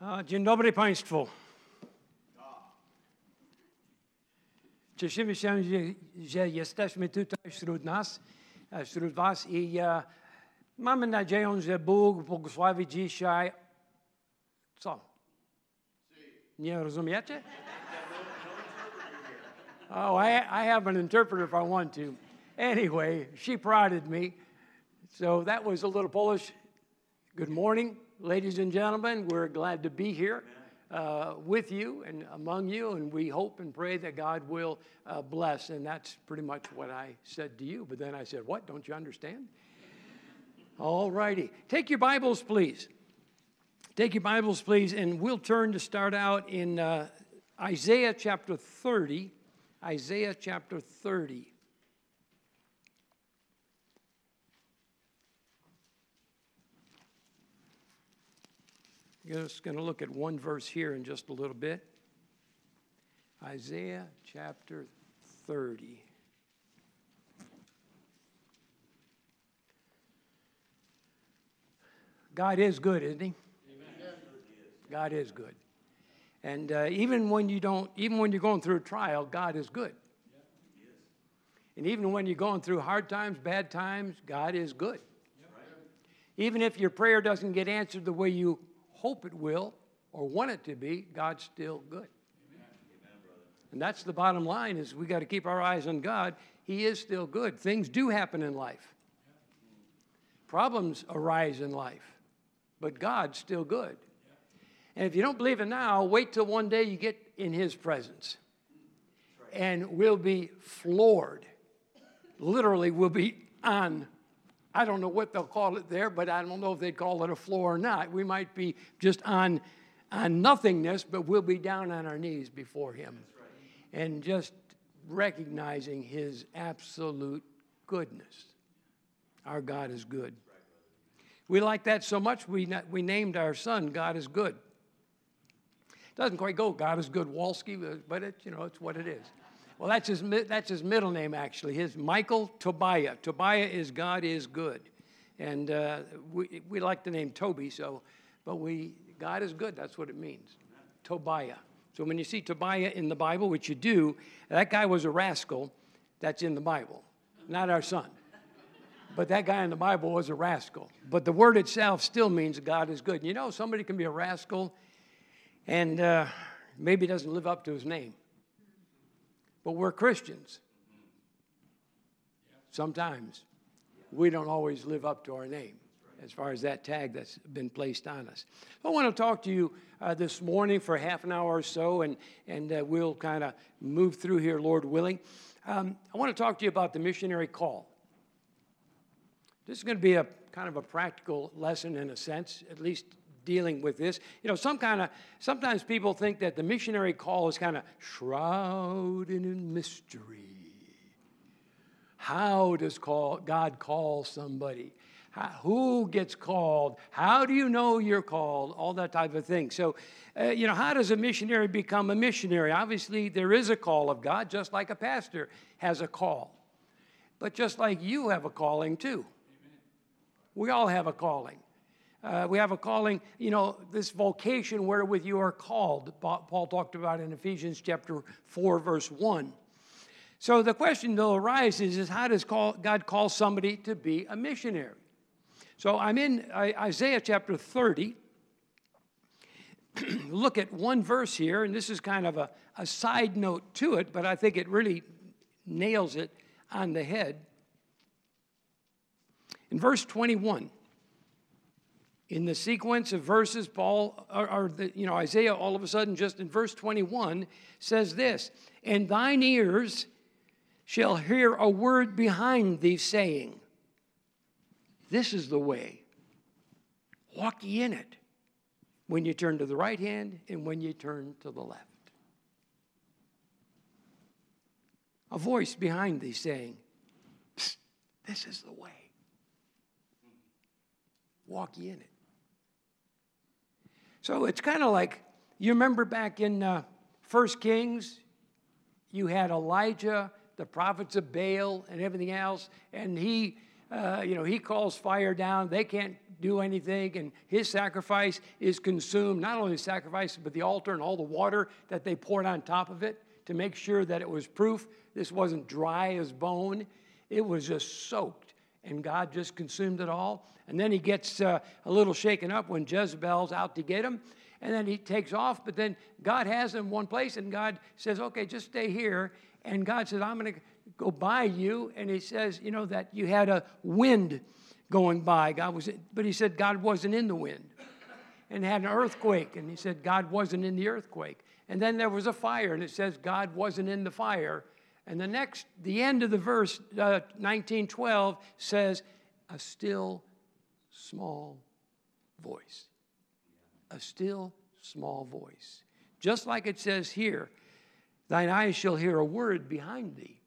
Dzień dobry Państwu. Cieszymy się, że jesteśmy tutaj wśród Was i mamy nadzieję, że Bóg błogosławi dzisiaj. Co? Nie rozumiecie? Oh, I have an interpreter if I want to. Anyway, she prodded me. So that was a little Polish. Good morning, ladies and gentlemen. We're glad to be here with you and among you, and we hope and pray that God will bless. And that's pretty much what I said to you. But then I said, what? Don't you understand? All righty. Take your Bibles, please. Take your Bibles, please, and we'll turn to start out in Isaiah chapter 30. Isaiah chapter 30. We're just going to look at one verse here in just a little bit. Isaiah chapter 30. God is good, isn't He? Amen. God is good. And even when you're going through a trial, God is good. Yeah. And even when you're going through hard times, bad times, God is good. Yeah. Even if your prayer doesn't get answered the way you hope it will or want it to be, God's still good. Amen. And that's the bottom line, is we got to keep our eyes on God. He is still good. Things do happen in life. Problems arise in life, but God's still good. And if you don't believe it now, wait till one day you get in His presence. And we'll be floored. Literally, we'll be on, I don't know what they'll call it there, but I don't know if they'd call it a floor or not. We might be just on nothingness, but we'll be down on our knees before Him. And just recognizing His absolute goodness. Our God is good. We like that so much, we named our son God is Good. Doesn't quite go God is Good Walski, but it's what it is. Well, that's his middle name, actually. His Michael Tobiah. Tobiah is God is good. And we like the name Toby, but God is good, that's what it means. Tobiah. So when you see Tobiah in the Bible, which you do, that guy was a rascal. That's in the Bible, not our son. But that guy in the Bible was a rascal. But the word itself still means God is good. You know, somebody can be a rascal and maybe doesn't live up to his name. But we're Christians. Sometimes we don't always live up to our name as far as that tag that's been placed on us. I want to talk to you this morning for half an hour or so, and we'll kind of move through here, Lord willing. I want to talk to you about the missionary call. This is going to be a kind of a practical lesson in a sense, at least dealing with this. You know, sometimes people think that the missionary call is kind of shrouded in mystery. How does God call somebody? Who gets called? How do you know you're called? All that type of thing. So, how does a missionary become a missionary? Obviously, there is a call of God, just like a pastor has a call. But just like you have a calling, too. We all have a calling. We have a calling, this vocation wherewith you are called. Paul talked about in Ephesians chapter 4, verse 1. So the question, though, arises is how does God call somebody to be a missionary? So I'm in Isaiah chapter 30. Look at one verse here, and this is kind of a side note to it, but I think it really nails it on the head. In verse 21, in the sequence of verses, Isaiah all of a sudden just in verse 21 says this, "And thine ears shall hear a word behind thee saying, this is the way, walk ye in it, when you turn to the right hand and when you turn to the left." A voice behind thee saying, this is the way. Walk ye in it. So it's kind of like, you remember back in 1 Kings, you had Elijah, the prophets of Baal and everything else, and he He calls fire down. They can't do anything, and his sacrifice is consumed. Not only the sacrifice, but the altar and all the water that they poured on top of it to make sure that it was proof. This wasn't dry as bone. It was just soaked, and God just consumed it all. And then he gets a little shaken up when Jezebel's out to get him, and then he takes off, but then God has him one place, and God says, okay, just stay here. And God says, I'm going to go by you. And he says, that you had a wind going by. But he said God wasn't in the wind. And had an earthquake, and he said God wasn't in the earthquake. And then there was a fire, and it says God wasn't in the fire. And the end of the verse, 19:12, says, a still small voice. A still small voice. Just like it says here, thine eyes shall hear a word behind thee,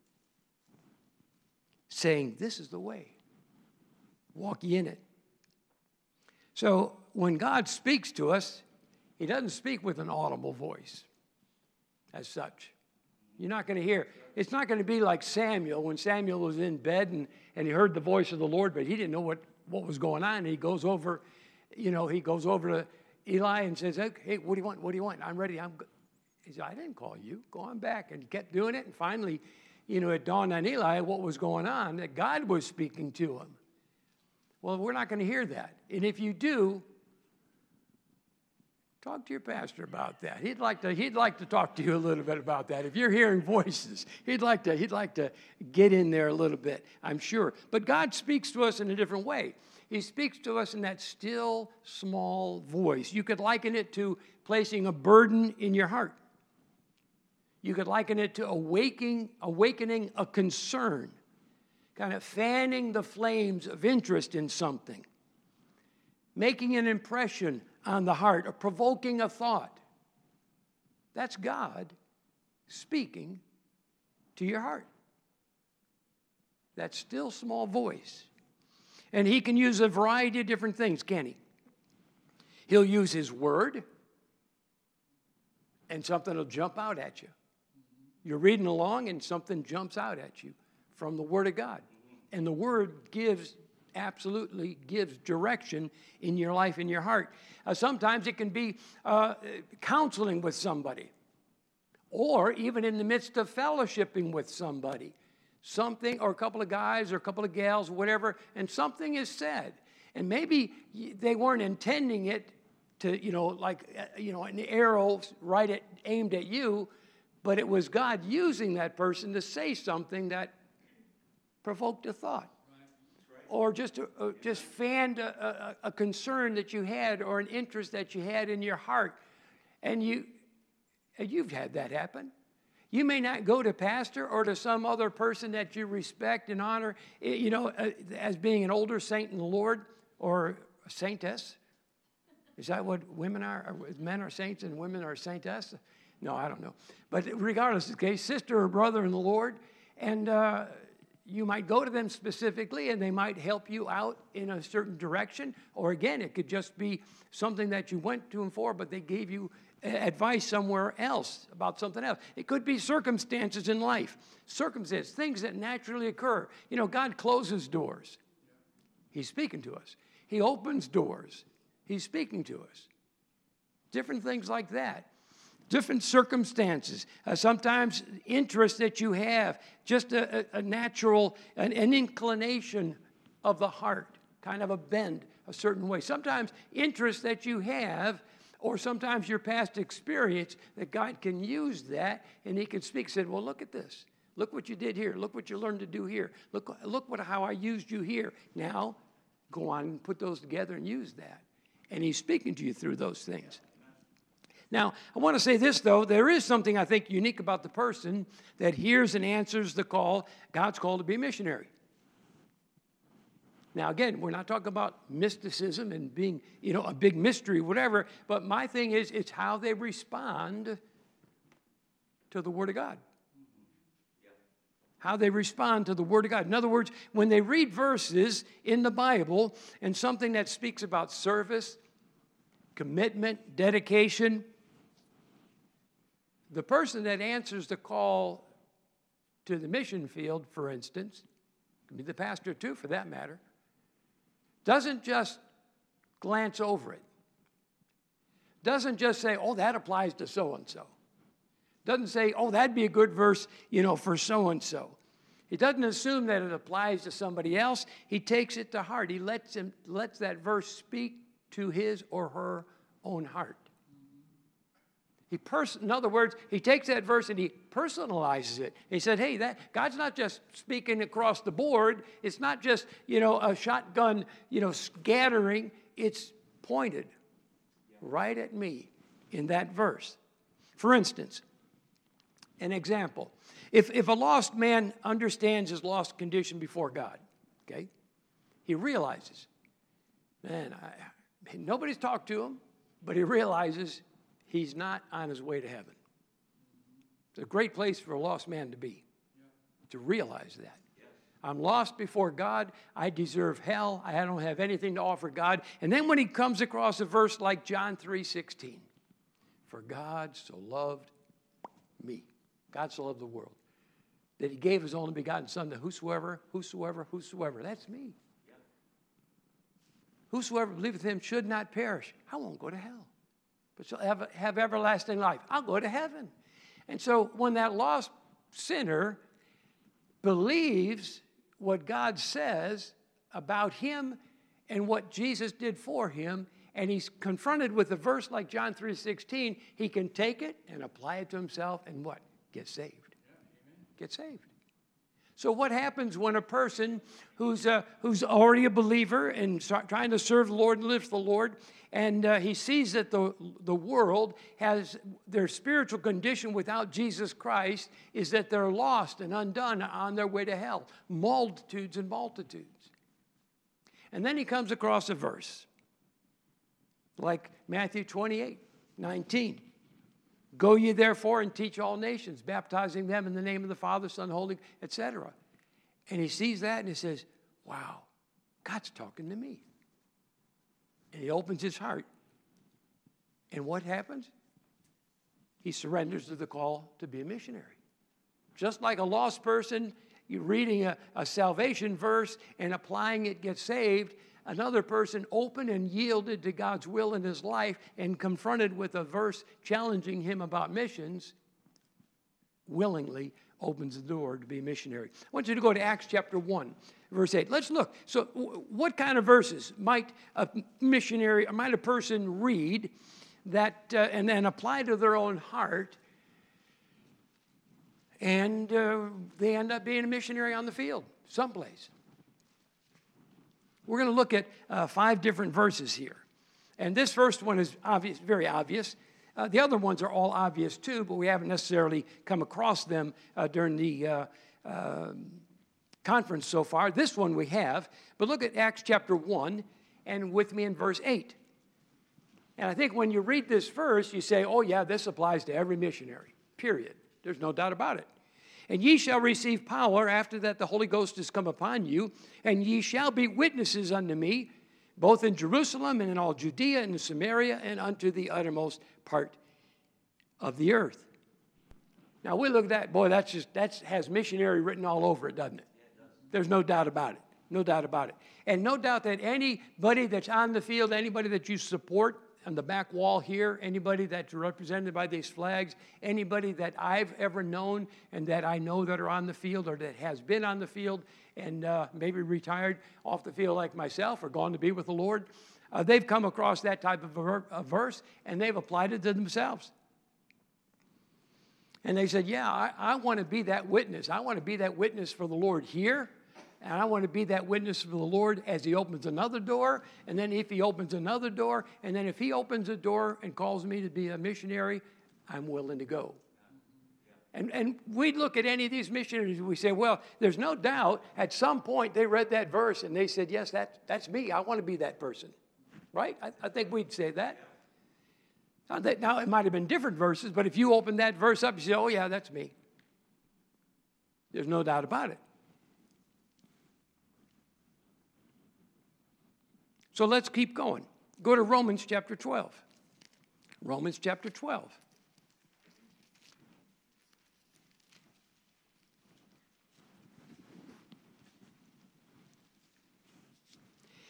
saying, this is the way. Walk ye in it. So when God speaks to us, he doesn't speak with an audible voice as such. You're not going to hear. It's not going to be like Samuel when Samuel was in bed and he heard the voice of the Lord, but he didn't know what was going on. And he goes over to Eli and says, hey, what do you want? What do you want? I'm ready. He said, I didn't call you. Go on back. And he kept doing it. And finally, it dawned on Eli what was going on, that God was speaking to him. Well, we're not going to hear that. And if you do, talk to your pastor about that. He'd like to talk to you a little bit about that. If you're hearing voices, he'd like to get in there a little bit, I'm sure. But God speaks to us in a different way. He speaks to us in that still, small voice. You could liken it to placing a burden in your heart. You could liken it to awakening a concern, kind of fanning the flames of interest in something, making an impression on the heart, or provoking a thought. That's God speaking to your heart. That still small voice. And he can use a variety of different things, can't he? He'll use his word, and something will jump out at you. You're reading along, and something jumps out at you from the word of God. And the word absolutely gives direction in your life, in your heart. Sometimes it can be counseling with somebody, or even in the midst of fellowshipping with somebody. Something, or a couple of guys or a couple of gals, whatever, and something is said. And maybe they weren't intending it to, an arrow aimed at you, but it was God using that person to say something that provoked a thought. Or just fanned a concern that you had, or an interest that you had in your heart. And you've had that happen. You may not go to pastor or to some other person that you respect and honor, as being an older saint in the Lord, or a saintess. Is that what women are? Men are saints and women are saintess? No, I don't know. But regardless of the case, sister or brother in the Lord, and you might go to them specifically, and they might help you out in a certain direction. Or again, it could just be something that you went to them for, but they gave you advice somewhere else about something else. It could be circumstances in life. Circumstances, things that naturally occur. God closes doors. He's speaking to us. He opens doors. He's speaking to us. Different things like that. Different circumstances, sometimes interests that you have, just a natural, an inclination of the heart, kind of a bend a certain way. Sometimes interests that you have, or sometimes your past experience, that God can use that, and he can speak. Said, well, look at this. Look what you did here. Look what you learned to do here. Look how I used you here. Now, go on and put those together and use that. And he's speaking to you through those things. Now, I want to say this, though. There is something, I think, unique about the person that hears and answers the call, God's call to be a missionary. Now, again, we're not talking about mysticism and being, a big mystery, whatever, but my thing is, it's how they respond to the Word of God. How they respond to the Word of God. In other words, when they read verses in the Bible and something that speaks about service, commitment, dedication, the person that answers the call to the mission field, for instance, Could be the pastor too, for that matter. Doesn't just glance over it. Doesn't just say, oh, that applies to so-and-so. Doesn't say, oh, that'd be a good verse, for so-and-so. He doesn't assume that it applies to somebody else. He takes it to heart. He lets that verse speak to his or her own heart. In other words, he takes that verse and he personalizes it. He said, hey, God's not just speaking across the board. It's not just, a shotgun, scattering. It's pointed right at me in that verse. For instance, an example. If a lost man understands his lost condition before God, okay, he realizes, man, nobody's talked to him, but he realizes he's not on his way to heaven. It's a great place for a lost man to be, to realize that. I'm lost before God. I deserve hell. I don't have anything to offer God. And then when he comes across a verse like John 3:16, for God so loved me, God so loved the world, that he gave his only begotten Son, that whosoever, that's me. Whosoever believeth him should not perish. I won't go to hell, but shall have everlasting life. I'll go to heaven. And so when that lost sinner believes what God says about him and what Jesus did for him, and he's confronted with a verse like John 3:16, he can take it and apply it to himself and what? Get saved. Get saved. So what happens when a person who's already a believer and trying to serve the Lord and live for the Lord, and he sees that the world has their spiritual condition without Jesus Christ is that they're lost and undone on their way to hell, multitudes and multitudes. And then he comes across a verse like Matthew 28:19. Go ye therefore and teach all nations, baptizing them in the name of the Father, Son, Holy, etc. And he sees that and he says, wow, God's talking to me. And he opens his heart. And what happens? He surrenders to the call to be a missionary. Just like a lost person, you're reading a salvation verse and applying it gets saved, another person open and yielded to God's will in his life and confronted with a verse challenging him about missions, willingly opens the door to be a missionary. I want you to go to Acts chapter 1, verse 8. Let's look. So what kind of verses might a person read that and then apply to their own heart, and they end up being a missionary on the field someplace? We're going to look at 5 different verses here. And this first one is obvious, very obvious. The other ones are all obvious too, but we haven't necessarily come across them during the conference so far. This one we have. But look at Acts chapter 1 and with me in verse 8. And I think when you read this verse, you say, oh yeah, this applies to every missionary, period. There's no doubt about it. And ye shall receive power after that the Holy Ghost is come upon you, and ye shall be witnesses unto me, both in Jerusalem and in all Judea and in Samaria and unto the uttermost part of the earth. Now we look at that, boy, that has missionary written all over it, doesn't it? There's no doubt about it. No doubt about it. And no doubt that anybody that's on the field, anybody that you support on the back wall here, anybody that's represented by these flags, anybody that I've ever known and that I know that are on the field or that has been on the field and maybe retired off the field like myself or gone to be with the Lord, they've come across that type of a verse and they've applied it to themselves. And they said, yeah, I want to be that witness. I want to be that witness for the Lord here. And I want to be that witness for the Lord as he opens another door. And then if he opens another door. And then if he opens a door and calls me to be a missionary, I'm willing to go. And we look at any of these missionaries and we say, well, there's no doubt at some point they read that verse and they said, yes, that's me. I want to be that person. Right? I think we'd say that. Now, it might have been different verses, but if you open that verse up, you say, oh, yeah, that's me. There's no doubt about it. So let's keep going. Go to Romans chapter 12. Romans chapter 12.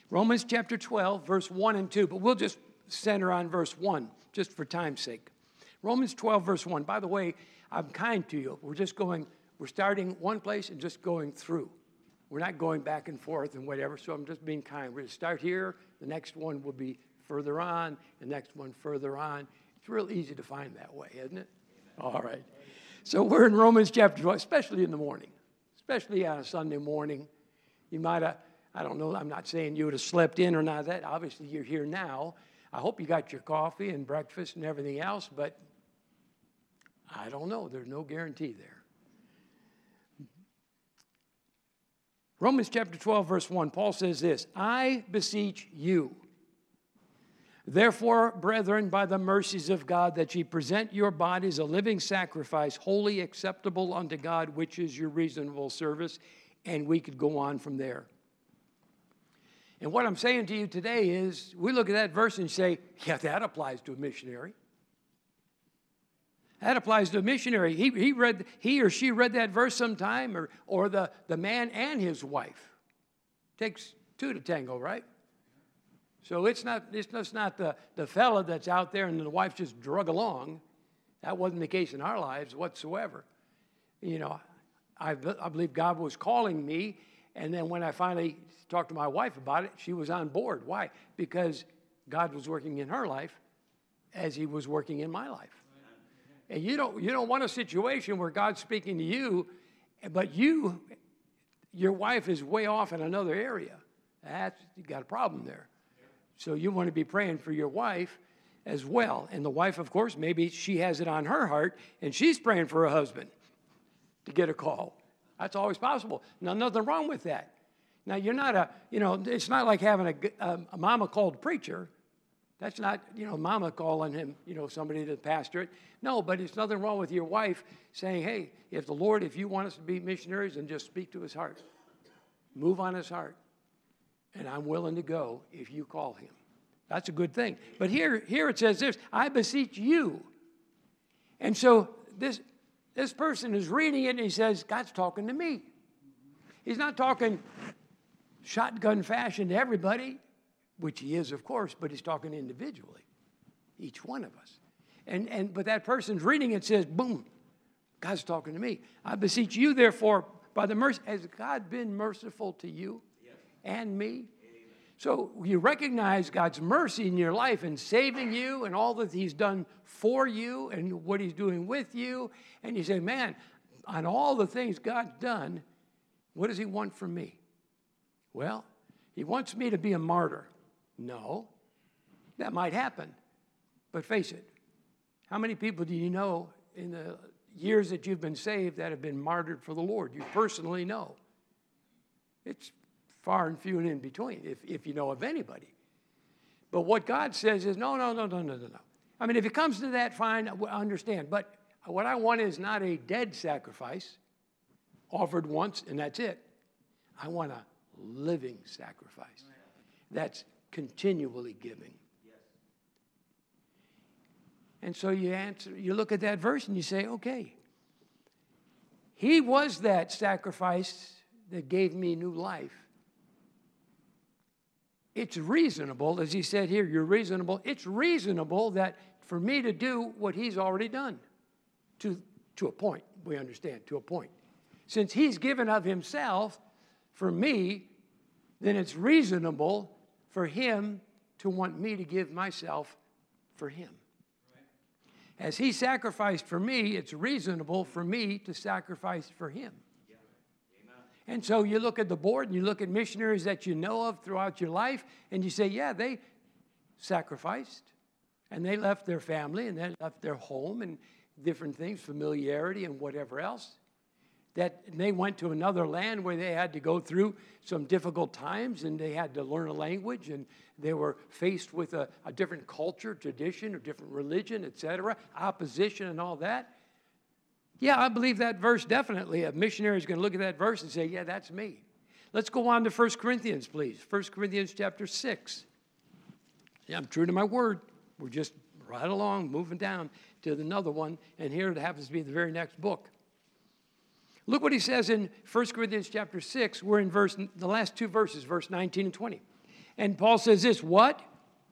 Romans chapter 12, verse 1 and 2. But we'll just center on verse 1, just for time's sake. Romans 12, verse 1. By the way, I'm kind to you. We're starting one place and just going through. We're not going back and forth and whatever, so I'm just being kind. We're going to start here. The next one will be further on. The next one further on. It's real easy to find that way, isn't it? Amen. All right. So we're in Romans chapter 12, especially in the morning, especially on a Sunday morning. You might have, I don't know, I'm not saying you would have slept in or not that. Obviously, you're here now. I hope you got your coffee and breakfast and everything else, but I don't know. There's no guarantee there. Romans chapter 12, verse 1, Paul says this, I beseech you, therefore, brethren, by the mercies of God, that ye present your bodies a living sacrifice, wholly acceptable unto God, which is your reasonable service. And we could go on from there. And what I'm saying to you today is, we look at that verse and say, yeah, that applies to a missionary. That applies to a missionary. He or she read that verse sometime, or the man and his wife. Takes two to tango, right? So it's not the fella that's out there and the wife just drug along. That wasn't the case in our lives whatsoever. You know, I believe God was calling me, and then when I finally talked to my wife about it, she was on board. Why? Because God was working in her life as he was working in my life. And you don't want a situation where God's speaking to you, but your wife is way off in another area. You got a problem there. So you want to be praying for your wife as well. And the wife, of course, maybe she has it on her heart, and she's praying for her husband to get a call. That's always possible. Now, nothing wrong with that. Now, you're not it's not like having a mama called preacher. That's not, mama calling him, somebody to pastor it. No, but it's nothing wrong with your wife saying, hey, if you want us to be missionaries, then just speak to his heart. Move on his heart. And I'm willing to go if you call him. That's a good thing. But here it says this, I beseech you. And so this person is reading it and he says, God's talking to me. He's not talking shotgun fashion to everybody, which he is, of course, but he's talking individually, each one of us. But that person's reading it says, boom, God's talking to me. I beseech you, therefore, by the mercy, has God been merciful to you and me? Amen. So you recognize God's mercy in your life and saving you and all that he's done for you and what he's doing with you. And you say, man, on all the things God's done, what does he want from me? Well, he wants me to be a martyr. No, that might happen. But face it, how many people do you know in the years that you've been saved that have been martyred for the Lord? You personally know. It's far and few and in between, if you know of anybody. But what God says is, no. I mean, if it comes to that, fine, I understand. But what I want is not a dead sacrifice offered once and that's it. I want a living sacrifice that's continually giving. And so you look at that verse and you say, okay, he was that sacrifice that gave me new life. It's reasonable, as he said here, you're reasonable. It's reasonable that for me to do what he's already done. To a point, we understand, to a point. Since he's given of himself for me, then it's reasonable for him to want me to give myself for him. As he sacrificed for me, it's reasonable for me to sacrifice for him. Yeah. And so you look at the board and you look at missionaries that you know of throughout your life, and you say, yeah, they sacrificed, and they left their family, and they left their home, and different things, familiarity and whatever else. That they went to another land where they had to go through some difficult times, and they had to learn a language, and they were faced with a different culture, tradition, or different religion, etc., opposition and all that. Yeah, I believe that verse definitely. A missionary is going to look at that verse and say, yeah, that's me. Let's go on to 1 Corinthians, please. 1 Corinthians chapter 6. Yeah, I'm true to my word. We're just right along, moving down to another one, and here it happens to be the very next book. Look what he says in 1 Corinthians chapter 6. We're in the last two verses, verse 19 and 20. And Paul says this, what?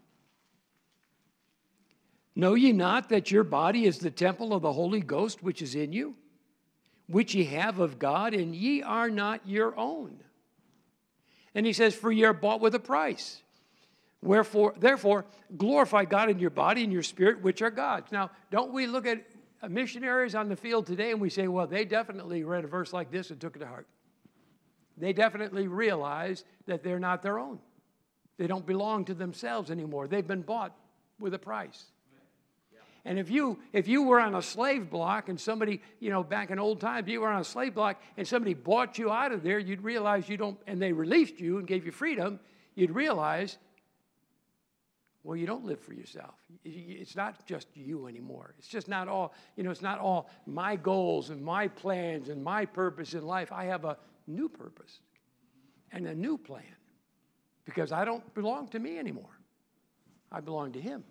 Know ye not that your body is the temple of the Holy Ghost which is in you, which ye have of God, and ye are not your own? And he says, for ye are bought with a price. Wherefore, therefore, glorify God in your body and your spirit, which are God's. Now, don't we look at missionaries on the field today and we say, well, they definitely read a verse like this and took it to heart. They definitely realize that they're not their own. They don't belong to themselves anymore. They've been bought with a price. And if you were on a slave block and somebody, back in old times, you were on a slave block and somebody bought you out of there, you'd realize and they released you and gave you freedom, you'd realize, well, you don't live for yourself. It's not just you anymore. It's just not all, it's not all my goals and my plans and my purpose in life. I have a new purpose and a new plan because I don't belong to me anymore. I belong to Him.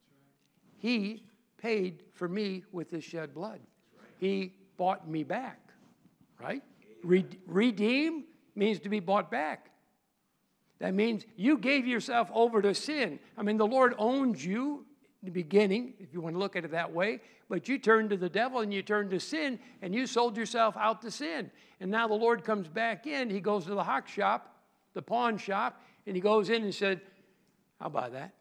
He paid for me with His shed blood. He bought me back, right? Redeem means to be bought back. That means you gave yourself over to sin. I mean, the Lord owns you in the beginning, if you want to look at it that way, but you turned to the devil and you turned to sin and you sold yourself out to sin. And now the Lord comes back in. He goes to the hock shop, the pawn shop, and He goes in and said, I'll buy that.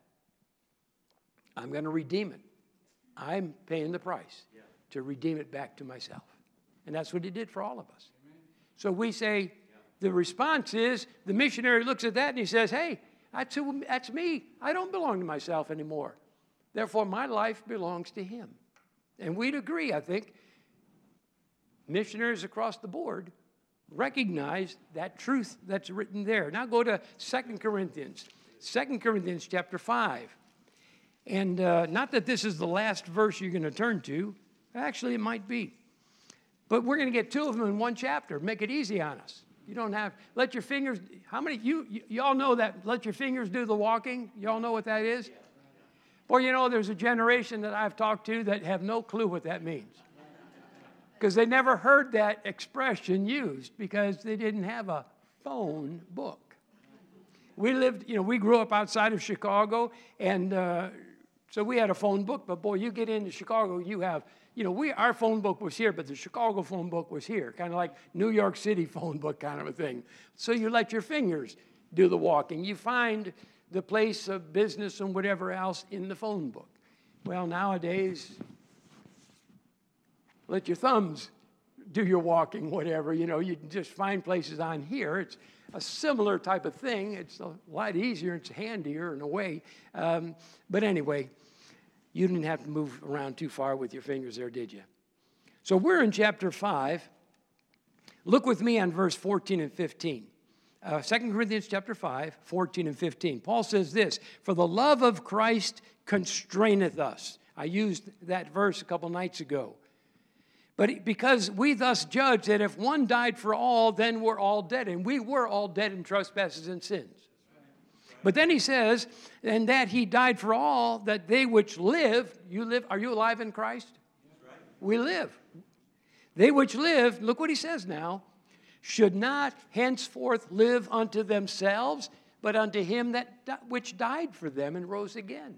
I'm going to redeem it. I'm paying the price to redeem it back to myself. And that's what He did for all of us. Amen. So we say, the response is, the missionary looks at that and he says, hey, that's me. I don't belong to myself anymore. Therefore, my life belongs to Him. And we'd agree, I think, missionaries across the board recognize that truth that's written there. Now go to 2 Corinthians. 2 Corinthians chapter 5. And not that this is the last verse you're going to turn to. Actually, it might be. But we're going to get two of them in one chapter. Make it easy on us. You don't have, let your fingers, how many, you all know that, let your fingers do the walking? You all know what that is? Well, there's a generation that I've talked to that have no clue what that means. Because they never heard that expression used because they didn't have a phone book. We lived, we grew up outside of Chicago, and so we had a phone book, but boy, you get into Chicago, you have, our phone book was here, but the Chicago phone book was here, kind of like New York City phone book kind of a thing. So you let your fingers do the walking. You find the place of business and whatever else in the phone book. Well, nowadays, let your thumbs do your walking, whatever. You just find places on here. It's a similar type of thing. It's a lot easier. It's handier in a way. But anyway, you didn't have to move around too far with your fingers there, did you? So we're in chapter 5. Look with me on verse 14 and 15. 2 Corinthians chapter 5, 14 and 15. Paul says this, for the love of Christ constraineth us. I used that verse a couple nights ago. But because we thus judge that if one died for all, then we're all dead. And we were all dead in trespasses and sins. But then he says, and that He died for all, that they which live, are you alive in Christ? Right. We live. They which live, look what he says now, should not henceforth live unto themselves, but unto Him which died for them and rose again.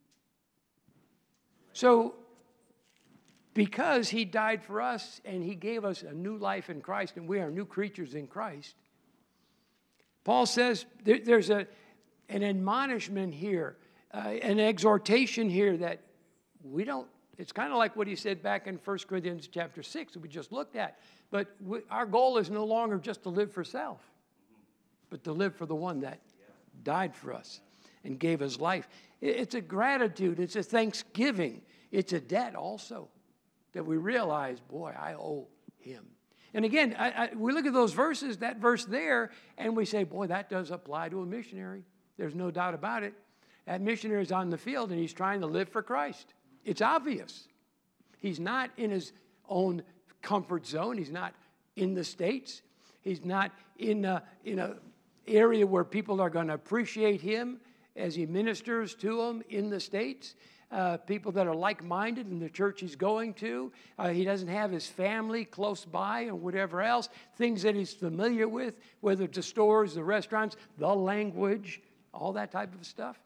So, because He died for us and He gave us a new life in Christ and we are new creatures in Christ, Paul says there's an admonishment here, an exhortation here that we don't, it's kind of like what he said back in 1 Corinthians chapter 6 that we just looked at. But our goal is no longer just to live for self, but to live for the one that died for us and gave His life. It's a gratitude. It's a thanksgiving. It's a debt also that we realize, boy, I owe Him. And again, we look at those verses, that verse there, and we say, boy, that does apply to a missionary. There's no doubt about it. That missionary is on the field, and he's trying to live for Christ. It's obvious. He's not in his own comfort zone. He's not in the States. He's not in a area where people are going to appreciate him as he ministers to them in the States. People that are like-minded in the church he's going to. He doesn't have his family close by or whatever else. Things that he's familiar with, whether it's the stores, the restaurants, the language, all that type of stuff.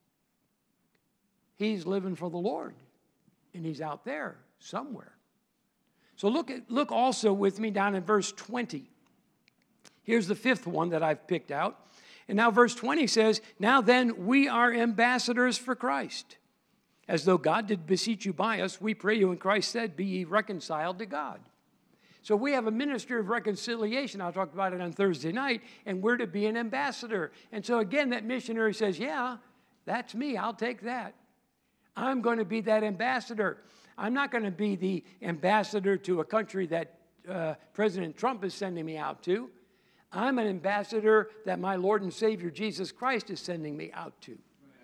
He's living for the Lord, and he's out there somewhere. So look also with me down in verse 20. Here's the fifth one that I've picked out. And now verse 20 says, "Now then, we are ambassadors for Christ. As though God did beseech you by us, we pray you, and Christ said, be ye reconciled to God." So we have a ministry of reconciliation. I'll talk about it on Thursday night, and we're to be an ambassador. And so again, that missionary says, yeah, that's me. I'll take that. I'm going to be that ambassador. I'm not going to be the ambassador to a country that President Trump is sending me out to. I'm an ambassador that my Lord and Savior Jesus Christ is sending me out to.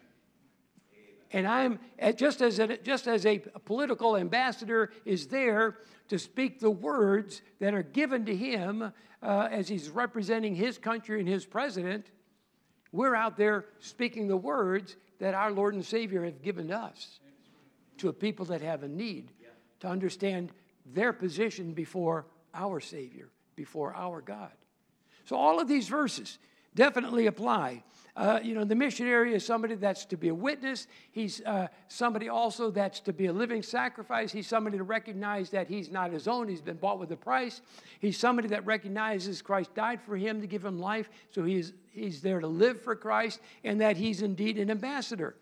And I'm just as a political ambassador is there to speak the words that are given to him as he's representing his country and his president. We're out there speaking the words that our Lord and Savior have given to us, to a people that have a need to understand their position before our Savior, before our God. So all of these verses definitely apply. The missionary is somebody that's to be a witness. He's somebody also that's to be a living sacrifice. He's somebody to recognize that he's not his own. He's been bought with a price. He's somebody that recognizes Christ died for him to give him life, so he's there to live for Christ, and that he's indeed an ambassador.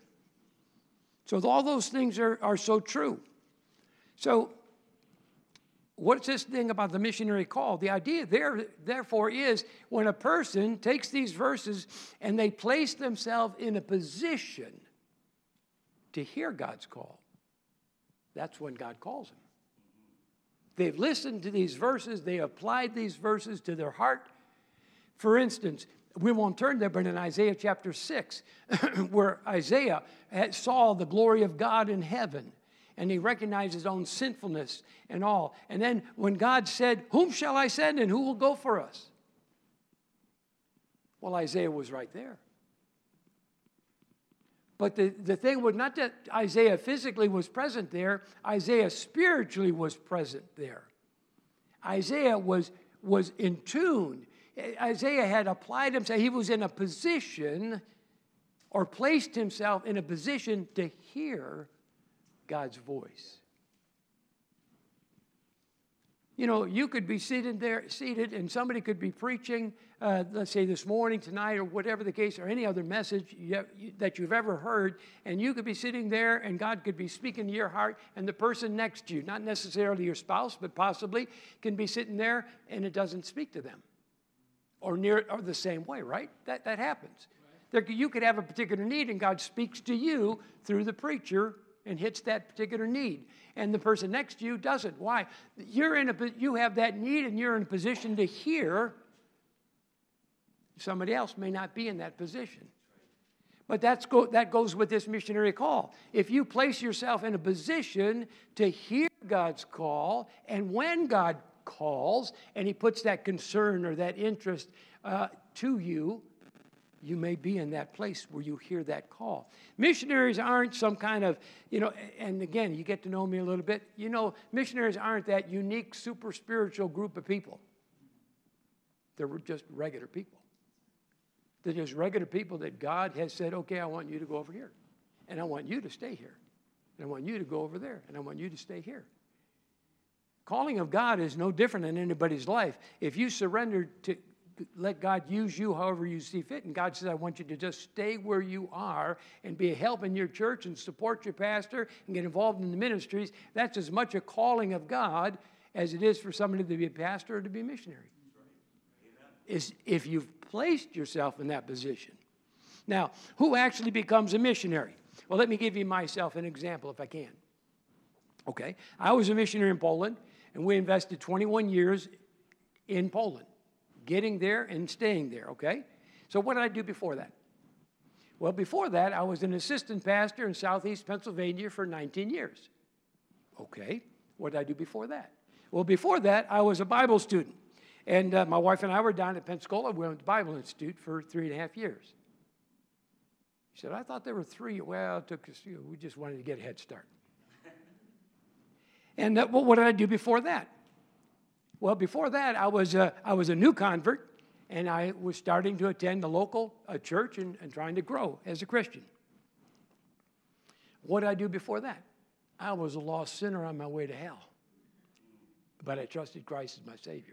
So all those things are so true. So what's this thing about the missionary call? The idea there, therefore, is when a person takes these verses and they place themselves in a position to hear God's call, that's when God calls them. They've listened to these verses. They applied these verses to their heart. For instance, we won't turn there, but in Isaiah chapter 6, where Isaiah saw the glory of God in heaven, and he recognized his own sinfulness and all. And then when God said, "Whom shall I send, and who will go for us?" Well, Isaiah was right there. But the thing was not that Isaiah physically was present there. Isaiah spiritually was present there. Isaiah was in tune. Isaiah had applied himself. He was in a position, or placed himself in a position to hear God's voice. You could be seated, and somebody could be preaching, let's say this morning, tonight, or whatever the case, or any other message that you've ever heard, and you could be sitting there, and God could be speaking to your heart, and the person next to you, not necessarily your spouse, but possibly, can be sitting there, and it doesn't speak to them, or the same way, right? That happens. Right. You could have a particular need, and God speaks to you through the preacher and hits that particular need. And the person next to you doesn't. Why? You have that need, and you're in a position to hear. Somebody else may not be in that position. But that goes with this missionary call. If you place yourself in a position to hear God's call, and when God calls, and he puts that concern or that interest to you, you may be in that place where you hear that call. Missionaries aren't some kind of, and again, you get to know me a little bit. Missionaries aren't that unique, super spiritual group of people. They're just regular people. They're just regular people that God has said, okay, I want you to go over here. And I want you to stay here. And I want you to go over there. And I want you to stay here. Calling of God is no different in anybody's life. If you surrender to let God use you however you see fit. And God says, I want you to just stay where you are and be a help in your church and support your pastor and get involved in the ministries. That's as much a calling of God as it is for somebody to be a pastor or to be a missionary. Is if you've placed yourself in that position. Now, who actually becomes a missionary? Well, let me give you myself an example if I can. Okay, I was a missionary in Poland, and we invested 21 years in Poland. Getting there and staying there, okay? So what did I do before that? Well, before that, I was an assistant pastor in southeast Pennsylvania for 19 years. Okay, what did I do before that? Well, before that, I was a Bible student. And my wife and I were down at Pensacola. We went to the Bible Institute for 3.5 years. She said, I thought there were 3. Well, it took us, we just wanted to get a head start. And what did I do before that? Well, before that, I was a new convert, and I was starting to attend the local church and trying to grow as a Christian. What did I do before that? I was a lost sinner on my way to hell. But I trusted Christ as my Savior.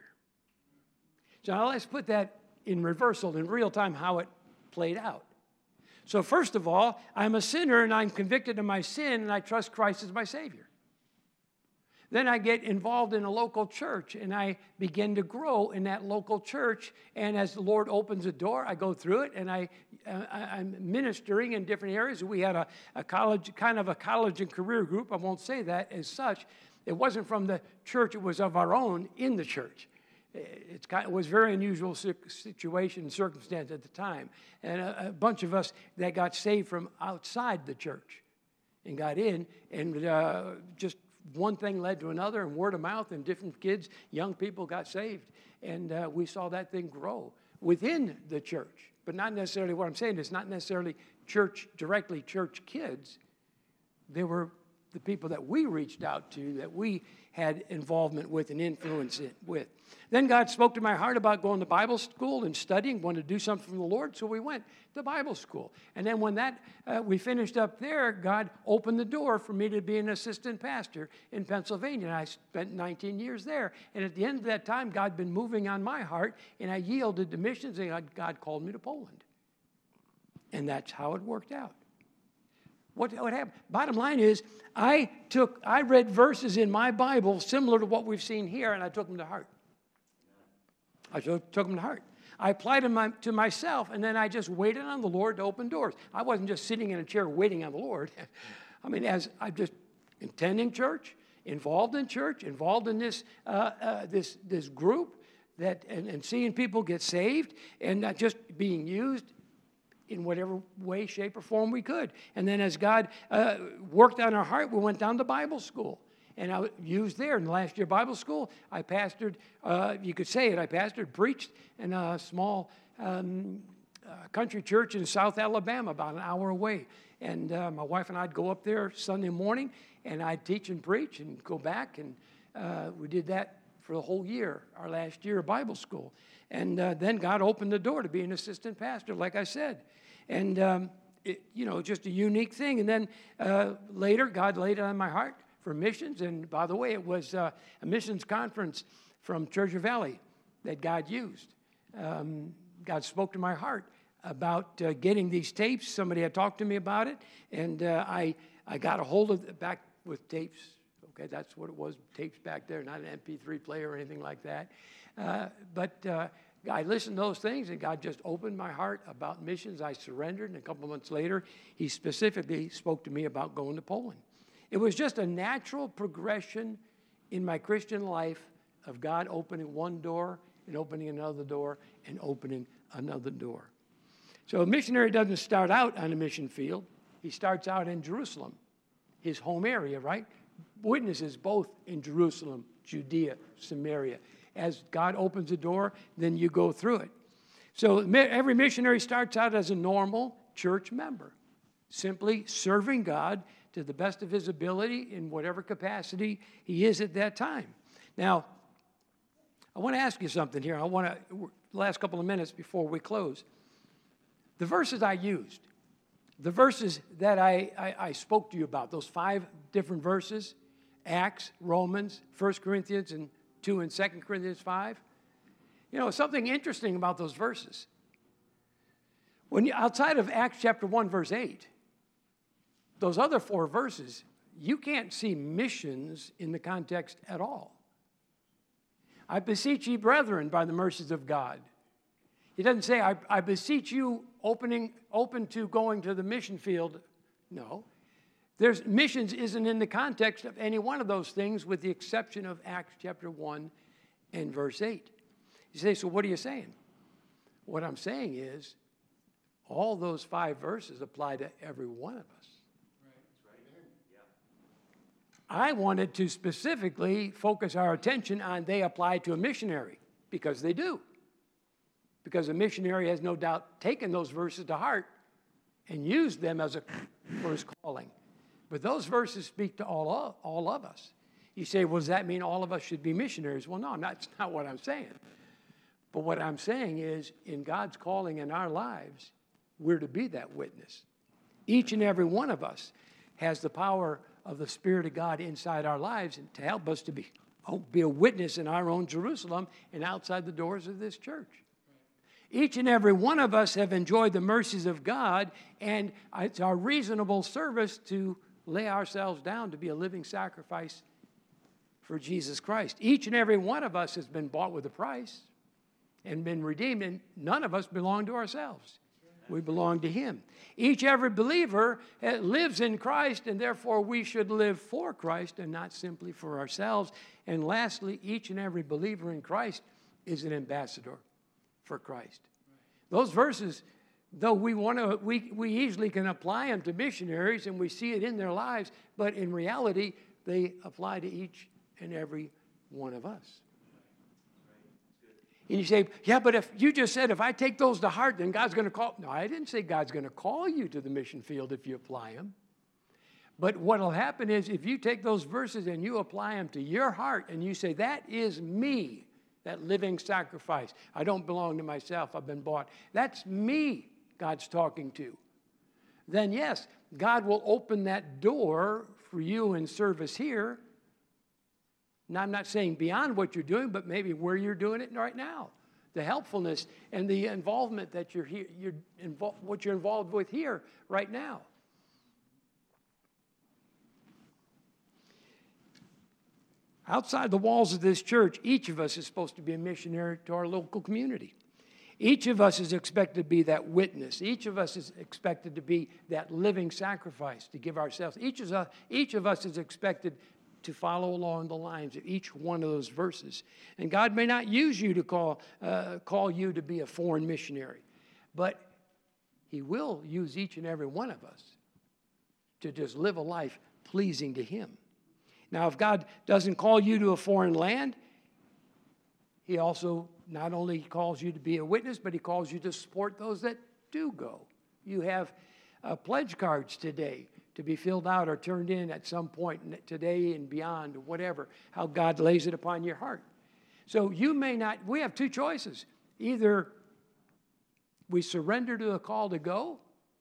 So now let's put that in reversal, in real time, how it played out. So first of all, I'm a sinner and I'm convicted of my sin and I trust Christ as my Savior. Then I get involved in a local church and I begin to grow in that local church. And as the Lord opens a door, I go through it and I'm ministering in different areas. We had a college, kind of a college and career group. I won't say that as such. It wasn't from the church, it was of our own in the church. It was a very unusual situation and circumstance at the time. And a bunch of us that got saved from outside the church and got in, and just one thing led to another, and word of mouth, and different kids, young people got saved. And we saw that thing grow within the church. But not necessarily, what I'm saying is not necessarily directly church kids. They were the people that we reached out to, that we had involvement with and influence with. Then God spoke to my heart about going to Bible school and studying, wanted to do something from the Lord, so we went to Bible school. And then when we finished up there, God opened the door for me to be an assistant pastor in Pennsylvania. And I spent 19 years there. And at the end of that time, God had been moving on my heart, and I yielded to missions, and God called me to Poland. And that's how it worked out. What happened? Bottom line is, I read verses in my Bible similar to what we've seen here, and I took them to heart. I took them to heart. I applied them to myself, and then I just waited on the Lord to open doors. I wasn't just sitting in a chair waiting on the Lord. I mean, as I'm just attending church, involved in church, involved in this group, and seeing people get saved, and not just being used in whatever way, shape, or form we could. And then as God worked on our heart, we went down to Bible school. And I used there in the last year Bible school. I pastored, you could say it, I pastored, preached in a small country church in South Alabama, about an hour away. And my wife and I'd go up there Sunday morning, and I'd teach and preach and go back. And we did that for the whole year, our last year of Bible school. And then God opened the door to be an assistant pastor, like I said. And, just a unique thing. And then later, God laid it on my heart for missions. And by the way, it was a missions conference from Treasure Valley that God used. God spoke to my heart about getting these tapes. Somebody had talked to me about it. And I got a hold of it back with tapes. Okay, that's what it was, tapes back there, not an MP3 player or anything like that. But I listened to those things, and God just opened my heart about missions. I surrendered, and a couple months later, he specifically spoke to me about going to Poland. It was just a natural progression in my Christian life of God opening one door and opening another door and opening another door. So a missionary doesn't start out on a mission field. He starts out in Jerusalem, his home area, right? Witnesses both in Jerusalem, Judea, Samaria. As God opens the door, then you go through it. So every missionary starts out as a normal church member, simply serving God to the best of his ability in whatever capacity he is at that time. Now, I want to ask you something here. Last couple of minutes before we close. The verses I used, the verses that I spoke to you about, those 5 different verses, Acts, Romans, 1 Corinthians, and 2 and 2 Corinthians 5. Something interesting about those verses. Outside of Acts chapter 1, verse 8, those other 4 verses, you can't see missions in the context at all. I beseech ye, brethren, by the mercies of God. He doesn't say, I beseech you, open to going to the mission field. No. Missions isn't in the context of any one of those things with the exception of Acts chapter 1 and verse 8. You say, so what are you saying? What I'm saying is all those 5 verses apply to every one of us. I wanted to specifically focus our attention on they apply to a missionary, because they do. Because a missionary has no doubt taken those verses to heart and used them for his calling. But those verses speak to all of us. You say, well, does that mean all of us should be missionaries? Well, no, that's not what I'm saying. But what I'm saying is, in God's calling in our lives, we're to be that witness. Each and every one of us has the power of the Spirit of God inside our lives and to help us to be a witness in our own Jerusalem and outside the doors of this church. Each and every one of us have enjoyed the mercies of God, and it's our reasonable service to lay ourselves down to be a living sacrifice for Jesus Christ. Each and every one of us has been bought with a price and been redeemed, and none of us belong to ourselves. We belong to Him. Every believer lives in Christ, and therefore we should live for Christ and not simply for ourselves. And lastly, each and every believer in Christ is an ambassador for Christ. Those verses, though we easily can apply them to missionaries and we see it in their lives, but in reality, they apply to each and every one of us. And you say, yeah, but if you just said, if I take those to heart, then God's going to call. No, I didn't say God's going to call you to the mission field if you apply them. But what will happen is if you take those verses and you apply them to your heart and you say, that is me, that living sacrifice. I don't belong to myself. I've been bought. That's me God's talking to. Then yes, God will open that door for you in service here. Now, I'm not saying beyond what you're doing, but maybe where you're doing it right now. The helpfulness and the involvement that what you're involved with here right now. Outside the walls of this church, each of us is supposed to be a missionary to our local community. Each of us is expected to be that witness. Each of us is expected to be that living sacrifice, to give ourselves. Each of us is expected to follow along the lines of each one of those verses. And God may not use you to call you to be a foreign missionary, but He will use each and every one of us to just live a life pleasing to Him. Now, if God doesn't call you to a foreign land, He also not only calls you to be a witness, but He calls you to support those that do go. You have pledge cards today to be filled out or turned in at some point today and beyond, or whatever, how God lays it upon your heart. So we have two choices. Either we surrender to the call to go,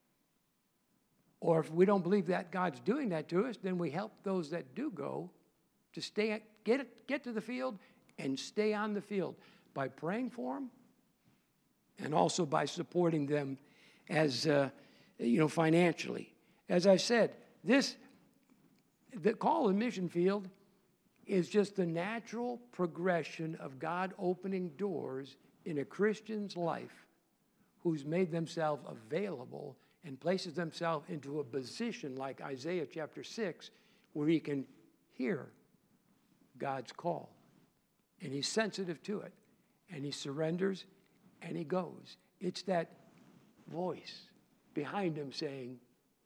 or if we don't believe that God's doing that to us, then we help those that do go to get to the field and stay on the field by praying for them and also by supporting them as, financially. As I said, the call in mission field is just the natural progression of God opening doors in a Christian's life who's made themselves available and places themselves into a position like Isaiah chapter 6 where he can hear God's call. And he's sensitive to it. And he surrenders and he goes. It's that voice behind him saying,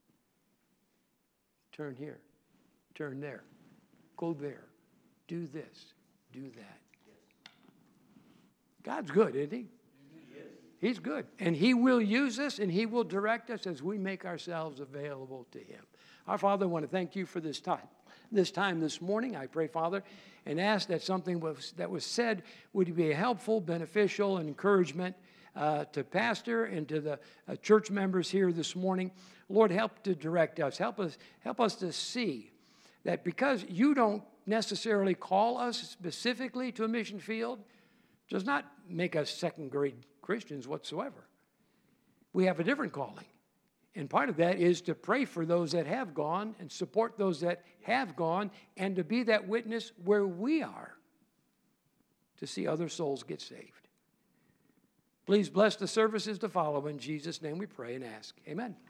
turn here, turn there, go there, do this, do that. God's good, isn't He? He's good. And He will use us and He will direct us as we make ourselves available to Him. Our Father, I want to thank You for this time this morning. I pray, Father, and ask that something that was said would be a helpful, beneficial, and encouragement to Pastor and to the church members here this morning. Lord, help to direct us. Help us to see that because You don't necessarily call us specifically to a mission field, does not make us second-grade Christians whatsoever. We have a different calling. And part of that is to pray for those that have gone and support those that have gone and to be that witness where we are to see other souls get saved. Please bless the services to follow. In Jesus' name we pray and ask. Amen.